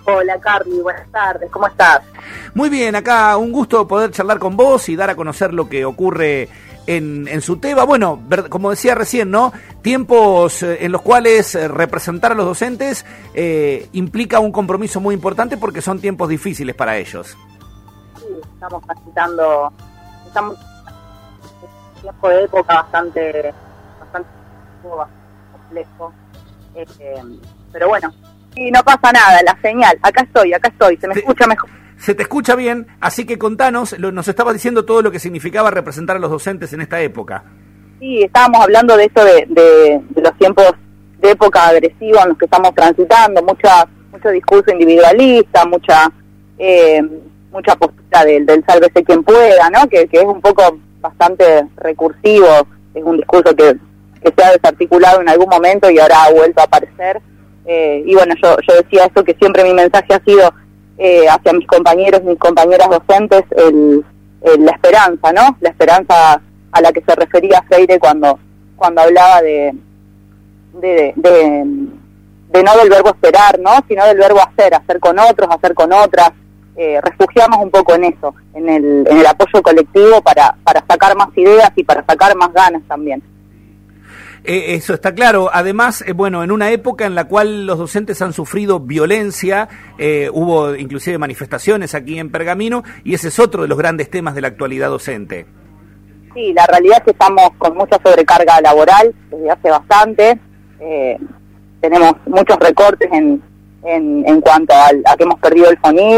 Hola Carly, buenas tardes, ¿cómo estás? Muy bien, acá un gusto poder charlar con vos y dar a conocer lo que ocurre en SUTEBA. Bueno, como decía recién, ¿no? Tiempos en los cuales representar a los docentes implica un compromiso muy importante porque son tiempos difíciles para ellos. Sí, estamos en un tiempo de época bastante complejo, pero bueno, y no pasa nada, la señal, acá estoy, se me escucha mejor. Se te escucha bien, así que contanos, nos estabas diciendo todo lo que significaba representar a los docentes en esta época. Sí, estábamos hablando de esto de los tiempos de época agresiva en los que estamos transitando, mucho discurso individualista, mucha postura del sálvese quien pueda, ¿no? Que es un poco bastante recursivo, es un discurso que se ha desarticulado en algún momento y ahora ha vuelto a aparecer. Y bueno, yo decía esto, que siempre mi mensaje ha sido hacia mis compañeros y mis compañeras docentes la esperanza, ¿no? La esperanza a la que se refería Freire cuando hablaba de no del verbo esperar, ¿no? Sino del verbo hacer con otros, hacer con otras. Refugiamos un poco en eso, en el apoyo colectivo para sacar más ideas y para sacar más ganas también. Eso está claro. Además, bueno, en una época en la cual los docentes han sufrido violencia, hubo inclusive manifestaciones aquí en Pergamino, y ese es otro de los grandes temas de la actualidad docente. Sí, la realidad es que estamos con mucha sobrecarga laboral desde hace bastante. Tenemos muchos recortes en cuanto a que hemos perdido el FONID,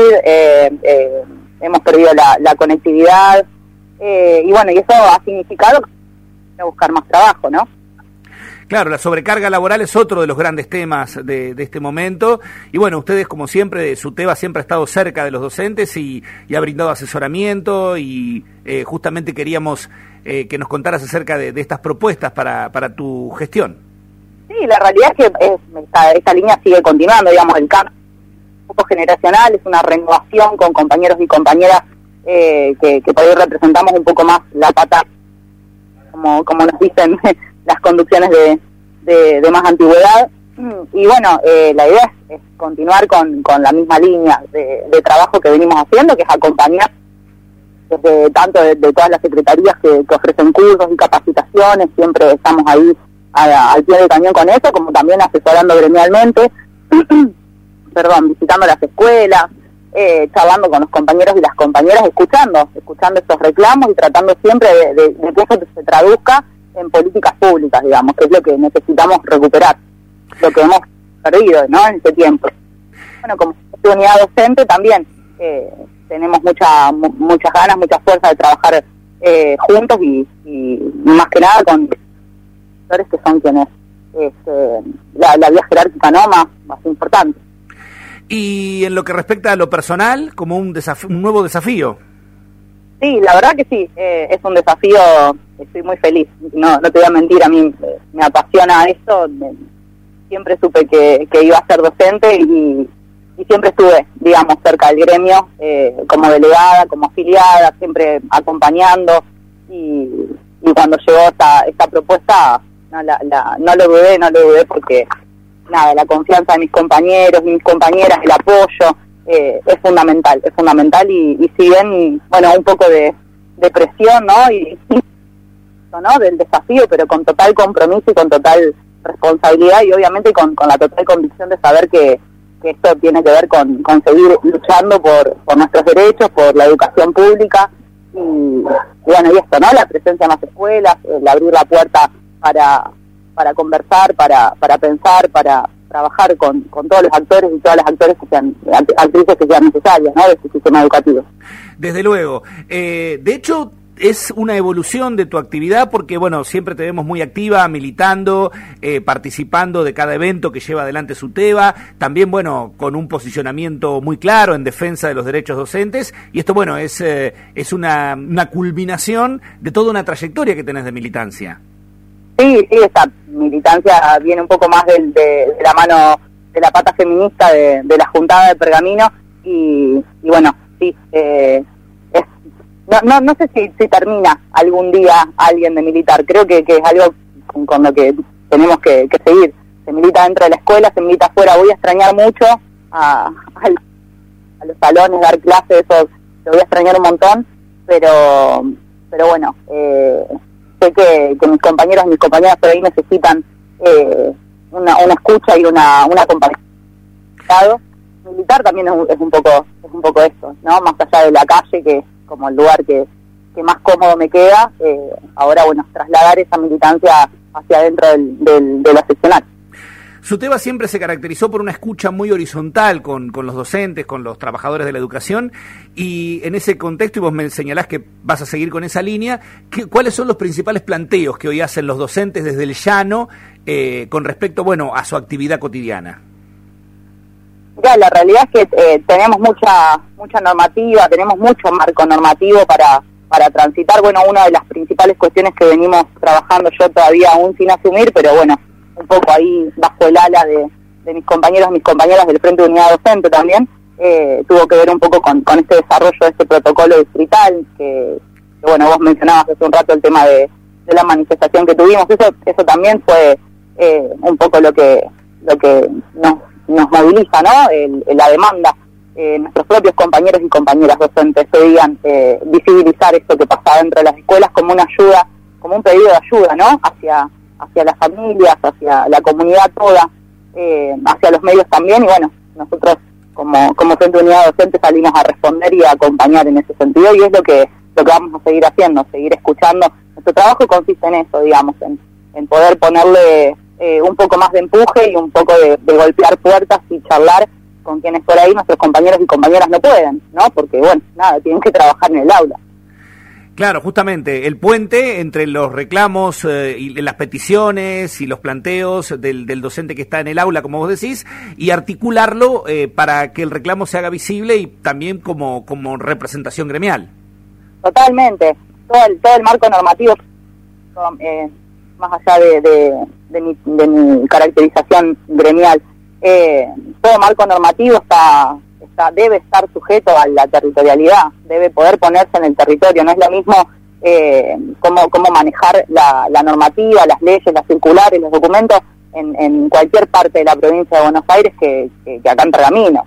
hemos perdido la conectividad, y bueno, y eso ha significado que hay que buscar más trabajo, ¿no? Claro, la sobrecarga laboral es otro de los grandes temas de este momento. Y bueno, ustedes, como siempre, SUTEBA siempre ha estado cerca de los docentes y ha brindado asesoramiento y justamente queríamos que nos contaras acerca de estas propuestas para tu gestión. Sí, la realidad es que esta línea sigue continuando, digamos, el cambio un poco generacional, es una renovación con compañeros y compañeras que por ahí representamos un poco más la pata, como nos dicen las conducciones de más antigüedad, y bueno, la idea es continuar con la misma línea de trabajo que venimos haciendo, que es acompañar desde tanto de todas las secretarías que ofrecen cursos y capacitaciones, siempre estamos ahí al pie del cañón con eso, como también asesorando gremialmente, visitando las escuelas, charlando con los compañeros y las compañeras, escuchando estos reclamos y tratando siempre de que eso se traduzca en políticas públicas, digamos, que es lo que necesitamos recuperar, lo que hemos perdido, ¿no?, en este tiempo. Bueno, como unidad docente también tenemos muchas ganas, mucha fuerza de trabajar juntos y más que nada con profesores que son quienes la vía jerárquica más importante. Y en lo que respecta a lo personal, como un nuevo desafío. Sí, la verdad que sí, es un desafío, estoy muy feliz, no te voy a mentir, a mí me apasiona esto, siempre supe que iba a ser docente y siempre estuve, digamos, cerca del gremio, como delegada, como afiliada, siempre acompañando, y cuando llegó esta propuesta no lo dudé porque nada, la confianza de mis compañeros y mis compañeras, el apoyo, es fundamental y si bien, bueno, un poco de presión, ¿no? ¿no? Del desafío, pero con total compromiso y con total responsabilidad y obviamente con la total convicción de saber que esto tiene que ver con seguir luchando por nuestros derechos, por la educación pública y bueno, y esto, ¿no? La presencia en las escuelas, el abrir la puerta para conversar, para pensar, para trabajar con todos los actores y todas las actrices que sean necesarias, ¿no?, de este sistema educativo. Desde luego. De hecho, es una evolución de tu actividad porque, bueno, siempre te vemos muy activa, militando, participando de cada evento que lleva adelante SUTEBA, también, bueno, con un posicionamiento muy claro en defensa de los derechos docentes, y esto, bueno, es una culminación de toda una trayectoria que tenés de militancia. Sí, esa militancia viene un poco más de la mano de la pata feminista de la Juntada de Pergamino y bueno, sí, no sé si termina algún día alguien de militar, creo que es algo con lo que tenemos que seguir. Se milita dentro de la escuela, se milita afuera, voy a extrañar mucho a, a los salones, dar clases, eso lo voy a extrañar un montón, pero bueno, sé que mis compañeros y mis compañeras por ahí necesitan una escucha y una acompañamiento. Militar también es un poco esto, ¿no? Más allá de la calle, que es como el lugar que más cómodo me queda, ahora, bueno, trasladar esa militancia hacia adentro de la seccional. SUTEBA siempre se caracterizó por una escucha muy horizontal con los docentes, con los trabajadores de la educación, y en ese contexto, y vos me señalás que vas a seguir con esa línea, ¿cuáles son los principales planteos que hoy hacen los docentes desde el llano con respecto, bueno, a su actividad cotidiana? Ya, la realidad es que tenemos mucha normativa, tenemos mucho marco normativo para transitar. Bueno, una de las principales cuestiones que venimos trabajando, yo todavía aún sin asumir, pero bueno, un poco ahí bajo el ala de mis compañeros y mis compañeras del Frente de Unidad Docente también, tuvo que ver un poco con este desarrollo de este protocolo distrital, que bueno, vos mencionabas hace un rato el tema de la manifestación que tuvimos. Eso también fue un poco lo que nos moviliza, ¿no? La demanda. Nuestros propios compañeros y compañeras docentes pedían visibilizar esto que pasaba dentro de las escuelas como una ayuda, como un pedido de ayuda, ¿no? Hacia las familias, hacia la comunidad toda, hacia los medios también, y bueno, nosotros como Frente de Unidad Docente salimos a responder y a acompañar en ese sentido, y es lo que vamos a seguir haciendo, seguir escuchando. Nuestro trabajo consiste en eso, digamos, en poder ponerle un poco más de empuje y un poco de golpear puertas y charlar con quienes por ahí nuestros compañeros y compañeras no pueden, ¿no? Porque, bueno, nada, tienen que trabajar en el aula. Claro, justamente, el puente entre los reclamos y las peticiones y los planteos del docente que está en el aula, como vos decís, y articularlo para que el reclamo se haga visible y también como representación gremial. Totalmente. Todo el marco normativo, más allá de mi caracterización gremial, todo marco normativo debe estar sujeto a la territorialidad, debe poder ponerse en el territorio. No es lo mismo cómo manejar la normativa, las leyes, las circulares, los documentos en cualquier parte de la provincia de Buenos Aires que acá en Pergamino.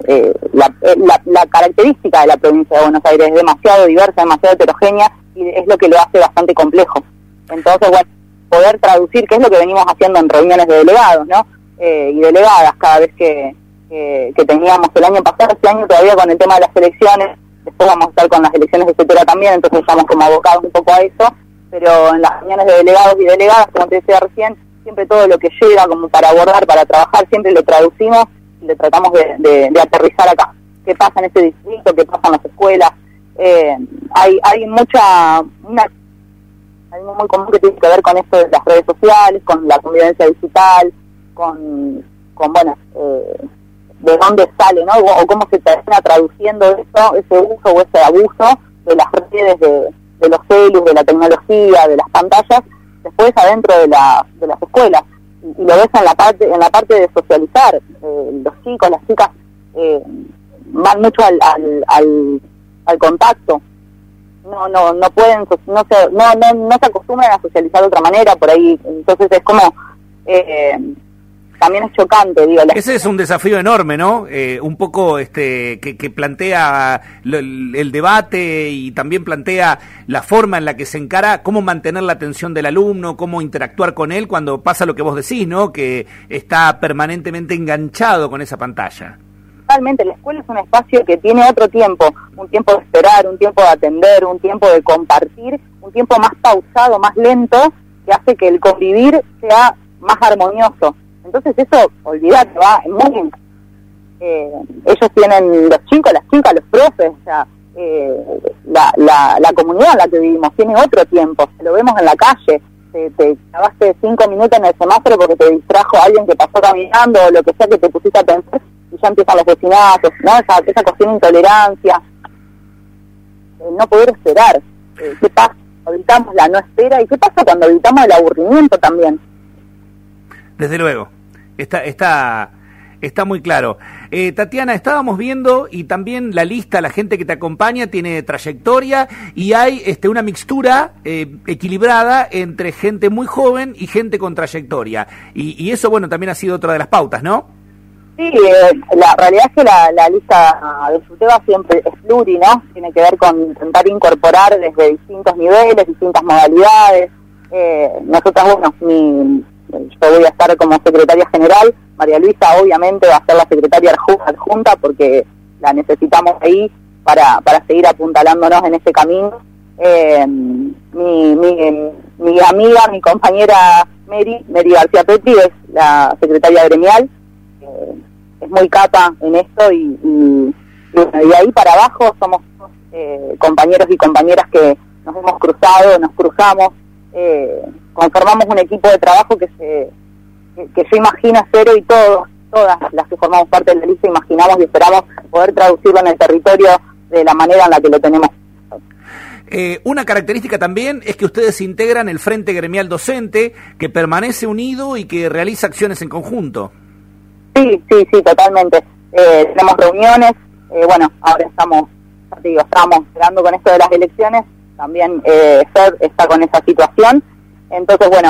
La característica de la provincia de Buenos Aires es demasiado diversa, demasiado heterogénea, y es lo que lo hace bastante complejo. Entonces, bueno, poder traducir, que es lo que venimos haciendo en reuniones de delegados, ¿no? Y delegadas cada vez que teníamos el año pasado, este año todavía con el tema de las elecciones, después vamos a estar con las elecciones, etcétera, también, entonces estamos como abocados un poco a eso, pero en las reuniones de delegados y delegadas, como te decía recién, siempre todo lo que llega como para abordar, para trabajar, siempre lo traducimos y lo tratamos de aterrizar acá. ¿Qué pasa en ese distrito? ¿Qué pasa en las escuelas? Hay algo muy común que tiene que ver con esto de las redes sociales, con la convivencia digital, con bueno, de dónde sale, ¿no? O cómo se termina traduciendo eso, ese uso o ese abuso de las redes, de los celus, de la tecnología, de las pantallas, después adentro de las escuelas. Y lo ves en la parte de socializar. Los chicos, las chicas van mucho al contacto. No pueden, no se acostumbran a socializar de otra manera por ahí. Entonces es como también es chocante, digo. Ese es un desafío enorme, ¿no? Un poco que plantea el debate y también plantea la forma en la que se encara, cómo mantener la atención del alumno, cómo interactuar con él cuando pasa lo que vos decís, ¿no? Que está permanentemente enganchado con esa pantalla. Totalmente, la escuela es un espacio que tiene otro tiempo, un tiempo de esperar, un tiempo de atender, un tiempo de compartir, un tiempo más pausado, más lento, que hace que el convivir sea más armonioso. Entonces eso, olvidate, va muy... ellos tienen, los chicos, las chicas, los profes, o sea, la comunidad en la que vivimos tiene otro tiempo, lo vemos en la calle, te clavaste 5 minutos en el semáforo porque te distrajo alguien que pasó caminando o lo que sea que te pusiste a pensar, y ya empiezan los vecinazos, ¿no? Esa cuestión de intolerancia, no poder esperar. ¿Qué pasa? Evitamos la no espera, ¿y qué pasa cuando evitamos el aburrimiento también? Desde luego, está muy claro. Tatiana, estábamos viendo, y también la lista, la gente que te acompaña tiene trayectoria, y hay una mixtura equilibrada entre gente muy joven y gente con trayectoria. Y eso, bueno, también ha sido otra de las pautas, ¿no? Sí, la realidad es que la lista de SUTEBA siempre es pluri, ¿no? Tiene que ver con intentar incorporar desde distintos niveles, distintas modalidades. Nosotras, bueno, yo voy a estar como secretaria general, María Luisa obviamente va a ser la secretaria adjunta porque la necesitamos ahí para seguir apuntalándonos en ese camino. Mi amiga, mi compañera Mary García Petri es la secretaria gremial, es muy capa en esto y de ahí para abajo somos compañeros y compañeras que nos hemos cruzado, nos cruzamos, conformamos un equipo de trabajo que yo imagino Cero y todas las que formamos parte de la lista imaginamos y esperamos poder traducirlo en el territorio de la manera en la que lo tenemos. Una característica también es que ustedes integran el Frente Gremial Docente, que permanece unido y que realiza acciones en conjunto. Sí, totalmente. Tenemos reuniones, bueno, ahora estábamos esperando con esto de las elecciones, también FED está con esa situación, entonces bueno,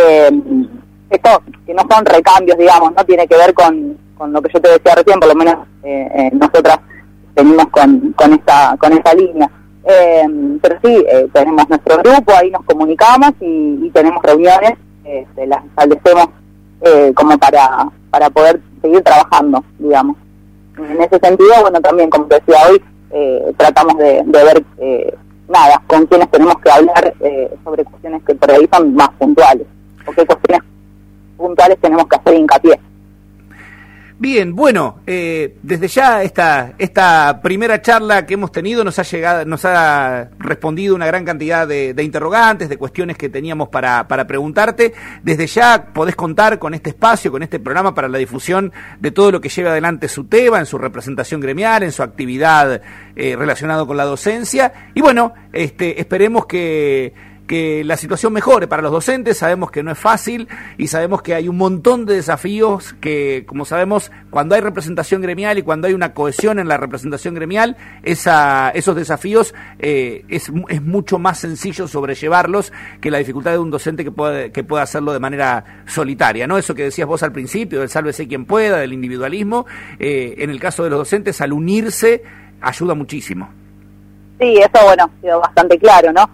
esto que no son recambios, digamos, no tiene que ver con lo que yo te decía recién, por lo menos nosotras venimos con esa línea. Pero sí, tenemos nuestro grupo, ahí nos comunicamos y tenemos reuniones, las establecemos como para poder seguir trabajando, digamos. En ese sentido, bueno, también, como te decía hoy, tratamos de ver con quienes tenemos que hablar sobre cuestiones que por ahí son más puntuales, o qué cuestiones puntuales tenemos que hacer hincapié. Bien, bueno, desde ya esta primera charla que hemos tenido nos ha respondido una gran cantidad de interrogantes, de cuestiones que teníamos para preguntarte. Desde ya podés contar con este espacio, con este programa para la difusión de todo lo que lleva adelante SUTEBA en su representación gremial, en su actividad relacionada con la docencia. Y bueno, esperemos que la situación mejore para los docentes. Sabemos que no es fácil y sabemos que hay un montón de desafíos que, como sabemos, cuando hay representación gremial y cuando hay una cohesión en la representación gremial, esos desafíos es mucho más sencillo sobrellevarlos que la dificultad de un docente que pueda hacerlo de manera solitaria, ¿no? Eso que decías vos al principio, del sálvese quien pueda, del individualismo, en el caso de los docentes, al unirse, ayuda muchísimo. Sí, eso, bueno, quedó bastante claro, ¿no?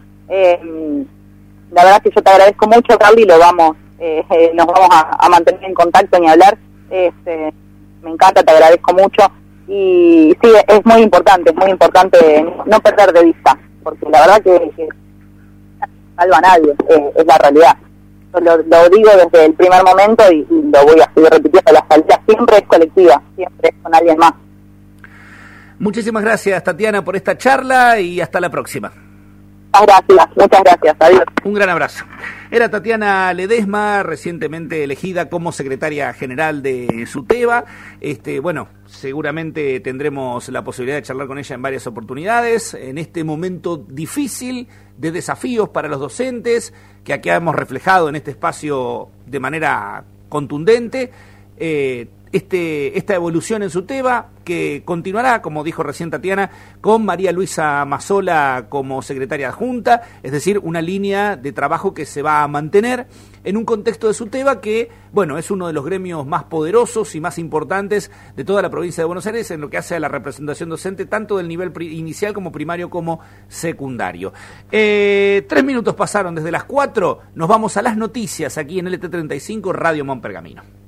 La verdad es que yo te agradezco mucho, Carly, nos vamos a mantener en contacto ni hablar. Me encanta, te agradezco mucho y sí, es muy importante no perder de vista, porque la verdad que salva a nadie, es la realidad. Yo lo digo desde el primer momento y lo voy a seguir repitiendo, la salida siempre es colectiva, siempre es con alguien más. Muchísimas gracias, Tatiana, por esta charla y hasta la próxima. Muchas gracias, adiós. Un gran abrazo. Era Tatiana Ledesma, recientemente elegida como secretaria general de SUTEBA. Bueno, seguramente tendremos la posibilidad de charlar con ella en varias oportunidades, en este momento difícil de desafíos para los docentes, que aquí hemos reflejado en este espacio de manera contundente. Esta evolución en SUTEBA, que continuará, como dijo recién Tatiana, con María Luisa Mazzola como secretaria adjunta, es decir, una línea de trabajo que se va a mantener en un contexto de SUTEBA que, bueno, es uno de los gremios más poderosos y más importantes de toda la provincia de Buenos Aires en lo que hace a la representación docente, tanto del nivel inicial como primario como secundario. 3 minutos pasaron desde las 4, nos vamos a las noticias aquí en LT35 Radio Mont Pergamino.